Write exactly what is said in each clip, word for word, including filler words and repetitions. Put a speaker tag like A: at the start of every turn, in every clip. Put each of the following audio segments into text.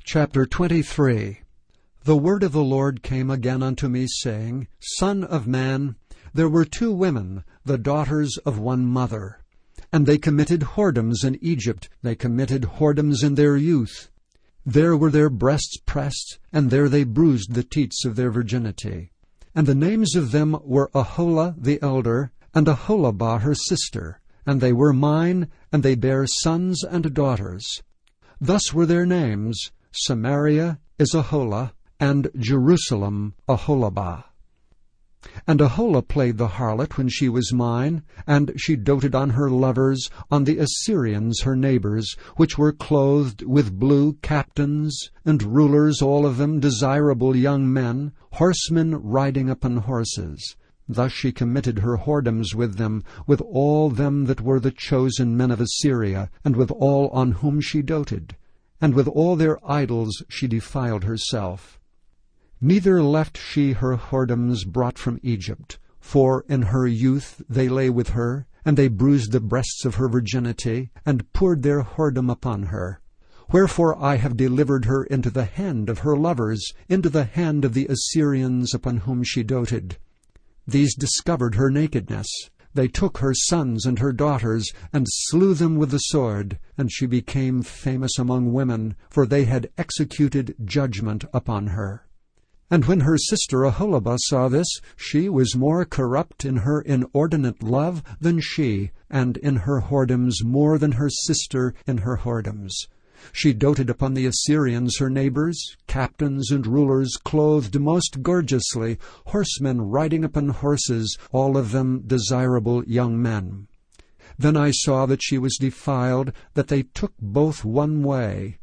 A: Chapter twenty-three. The word of the Lord came again unto me, saying, Son of man, there were two women, the daughters of one mother. And they committed whoredoms in Egypt, they committed whoredoms in their youth. There were their breasts pressed, and there they bruised the teats of their virginity. And the names of them were Aholah the elder, and Aholabah her sister. And they were mine, and they bare sons and daughters. Thus were their names, Samaria is Aholah, and Jerusalem Aholabah. And Aholah played the harlot when she was mine, and she doted on her lovers, on the Assyrians her neighbors, which were clothed with blue, captains and rulers, all of them desirable young men, horsemen riding upon horses. Thus she committed her whoredoms with them, with all them that were the chosen men of Assyria, and with all on whom she doted. And with all their idols she defiled herself. Neither left she her whoredoms brought from Egypt, for in her youth they lay with her, and they bruised the breasts of her virginity, and poured their whoredom upon her. Wherefore I have delivered her into the hand of her lovers, into the hand of the Assyrians upon whom she doted. These discovered her nakedness. They took her sons and her daughters, and slew them with the sword, and she became famous among women, for they had executed judgment upon her. And when her sister Aholabah saw this, she was more corrupt in her inordinate love than she, and in her whoredoms more than her sister in her whoredoms. She doted upon the Assyrians her neighbors, captains and rulers clothed most gorgeously, horsemen riding upon horses, all of them desirable young men. Then I saw that she was defiled, that they took both one way,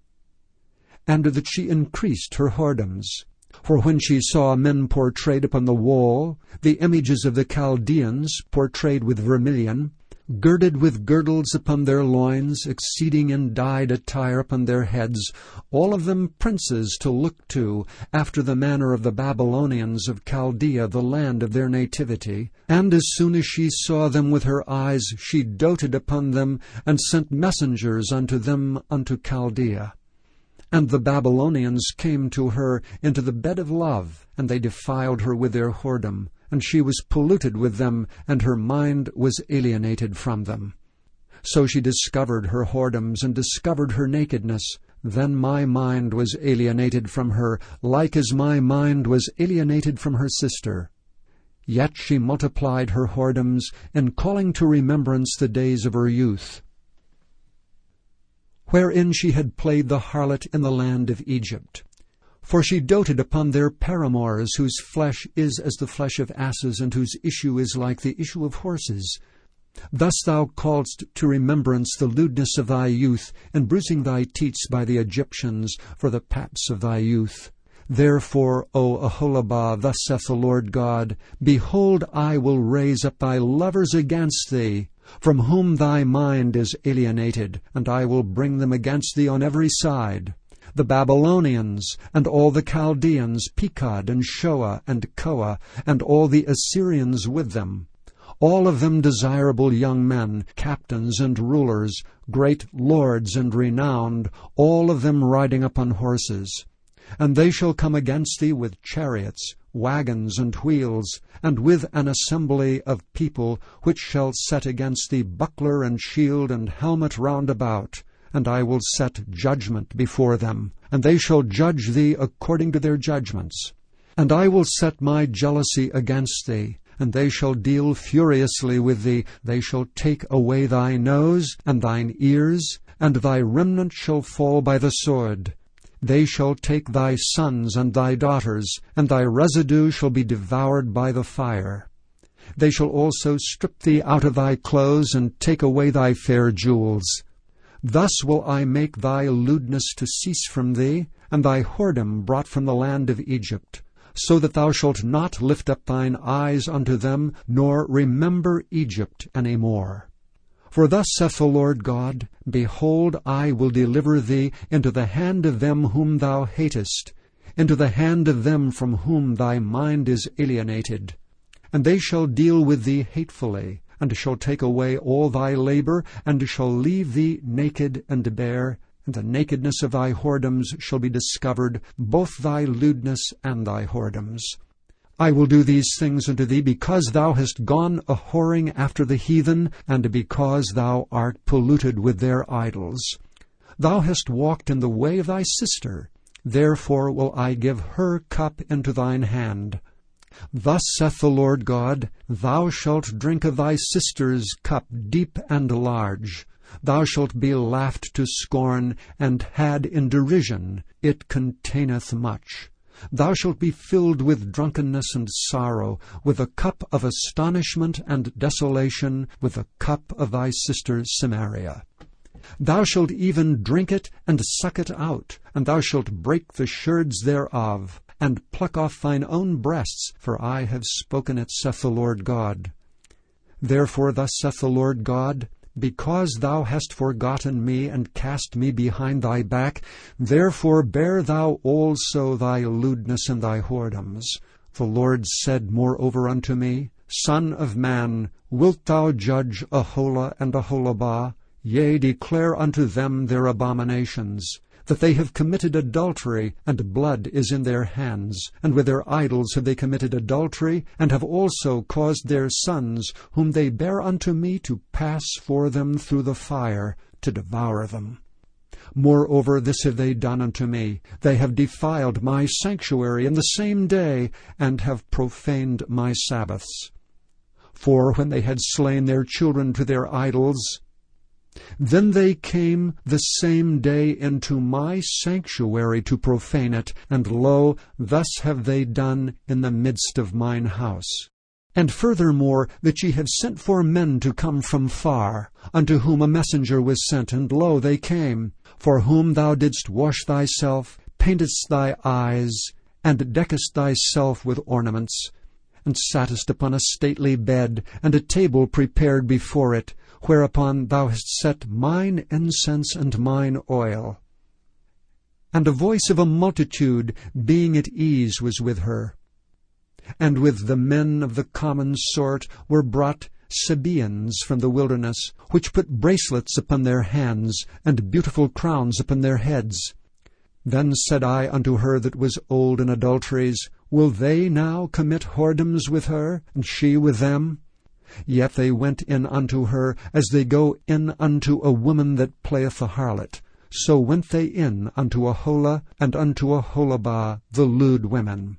A: and that she increased her whoredoms. For when she saw men portrayed upon the wall, the images of the Chaldeans portrayed with vermilion, girded with girdles upon their loins, exceeding in dyed attire upon their heads, all of them princes to look to, after the manner of the Babylonians of Chaldea, the land of their nativity. And as soon as she saw them with her eyes, she doted upon them, and sent messengers unto them unto Chaldea. And the Babylonians came to her into the bed of love, and they defiled her with their whoredom. And she was polluted with them, and her mind was alienated from them. So she discovered her whoredoms, and discovered her nakedness. Then my mind was alienated from her, like as my mind was alienated from her sister. Yet she multiplied her whoredoms, in calling to remembrance the days of her youth, wherein she had played the harlot in the land of Egypt. For she doted upon their paramours, whose flesh is as the flesh of asses, and whose issue is like the issue of horses. Thus thou calledst to remembrance the lewdness of thy youth, and bruising thy teats by the Egyptians for the paps of thy youth. Therefore, O Aholabah, thus saith the Lord God, Behold, I will raise up thy lovers against thee, from whom thy mind is alienated, and I will bring them against thee on every side. The Babylonians, and all the Chaldeans, Pekod, and Shoah, and Koah, and all the Assyrians with them, all of them desirable young men, captains and rulers, great lords and renowned, all of them riding upon horses. And they shall come against thee with chariots, wagons, and wheels, and with an assembly of people, which shall set against thee buckler and shield and helmet round about. And I will set judgment before them, and they shall judge thee according to their judgments. And I will set my jealousy against thee, and they shall deal furiously with thee. They shall take away thy nose and thine ears, and thy remnant shall fall by the sword. They shall take thy sons and thy daughters, and thy residue shall be devoured by the fire. They shall also strip thee out of thy clothes, and take away thy fair jewels. Thus will I make thy lewdness to cease from thee, and thy whoredom brought from the land of Egypt, so that thou shalt not lift up thine eyes unto them, nor remember Egypt any more. For thus saith the Lord God, Behold, I will deliver thee into the hand of them whom thou hatest, into the hand of them from whom thy mind is alienated. And they shall deal with thee hatefully, and shall take away all thy labor, and shall leave thee naked and bare, and the nakedness of thy whoredoms shall be discovered, both thy lewdness and thy whoredoms. I will do these things unto thee, because thou hast gone a whoring after the heathen, and because thou art polluted with their idols. Thou hast walked in the way of thy sister, therefore will I give her cup into thine hand. Thus saith the Lord God, Thou shalt drink of thy sister's cup deep and large. Thou shalt be laughed to scorn, and had in derision. It containeth much. Thou shalt be filled with drunkenness and sorrow, with a cup of astonishment and desolation, with a cup of thy sister Samaria. Thou shalt even drink it and suck it out, and thou shalt break the sherds thereof, and pluck off thine own breasts, for I have spoken it, saith the Lord God. Therefore thus saith the Lord God, Because thou hast forgotten me, and cast me behind thy back, therefore bear thou also thy lewdness and thy whoredoms. The Lord said moreover unto me, Son of man, wilt thou judge Aholah and Aholabah? Yea, declare unto them their abominations, that they have committed adultery, and blood is in their hands, and with their idols have they committed adultery, and have also caused their sons, whom they bear unto me, to pass for them through the fire, to devour them. Moreover, this have they done unto me, they have defiled my sanctuary in the same day, and have profaned my Sabbaths. For when they had slain their children to their idols, then they came the same day into my sanctuary to profane it, and lo, thus have they done in the midst of mine house. And furthermore, that ye have sent for men to come from far, unto whom a messenger was sent, and lo, they came, for whom thou didst wash thyself, paintedst thy eyes, and deckest thyself with ornaments, and sattest upon a stately bed, and a table prepared before it, whereupon thou hast set mine incense and mine oil. And a voice of a multitude, being at ease, was with her. And with the men of the common sort were brought Sabaeans from the wilderness, which put bracelets upon their hands, and beautiful crowns upon their heads. Then said I unto her that was old in adulteries, Will they now commit whoredoms with her, and she with them? Yet they went in unto her, as they go in unto a woman that playeth the harlot. So went they in unto Aholah and unto Aholabah, the lewd women.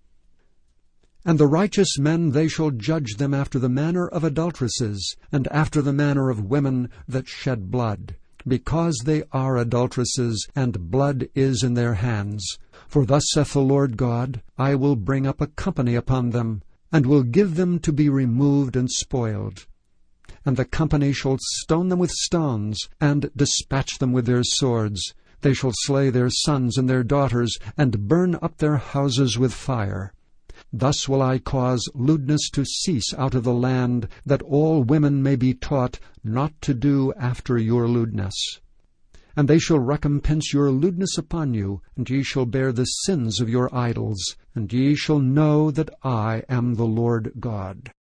A: And the righteous men, they shall judge them after the manner of adulteresses, and after the manner of women that shed blood, because they are adulteresses, and blood is in their hands. For thus saith the Lord God, I will bring up a company upon them, and will give them to be removed and spoiled. And the company shall stone them with stones, and dispatch them with their swords. They shall slay their sons and their daughters, and burn up their houses with fire. Thus will I cause lewdness to cease out of the land, that all women may be taught not to do after your lewdness. And they shall recompense your lewdness upon you, and ye shall bear the sins of your idols, and ye shall know that I am the Lord God.